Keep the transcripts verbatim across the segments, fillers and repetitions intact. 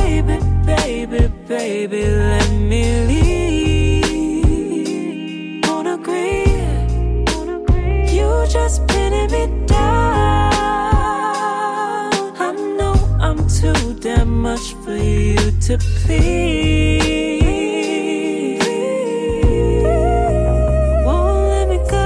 baby, baby, baby, let me leave. Won't agree, you just pinning me down. I know I'm too damn much for you to please. Won't let me go,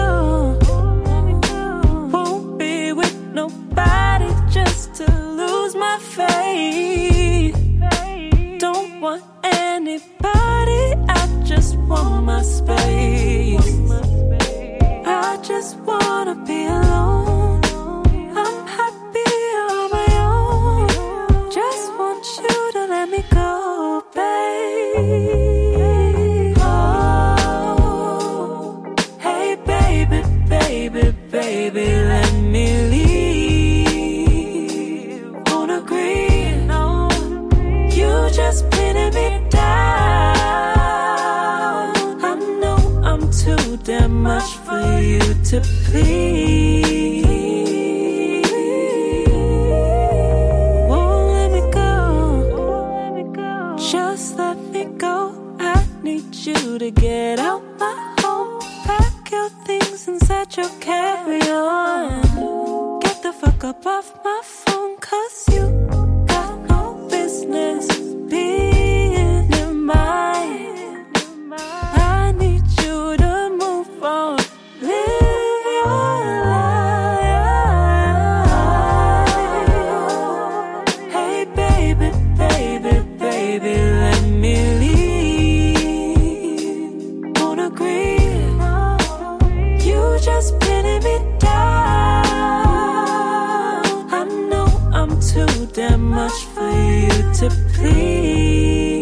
won't be with nobody just to lose my faith. Don't want anybody, I just want my space. I just wanna be alone. I'm happy on my own. Just want you to let me go, babe. Oh, hey baby, baby, baby, let me leave. Won't agree, no. You just pinning me down. I know I'm too damn much for you to please. Won't let me go, just let me go. I need you to get out my home. Pack your things inside your carry-on. Get the fuck up off my phone, cause you got no business being in mine. I need you to move on, live your life. Hey baby, baby, baby, let me leave. Won't agree, you just pinning me down. I know I'm too damn much for you to please.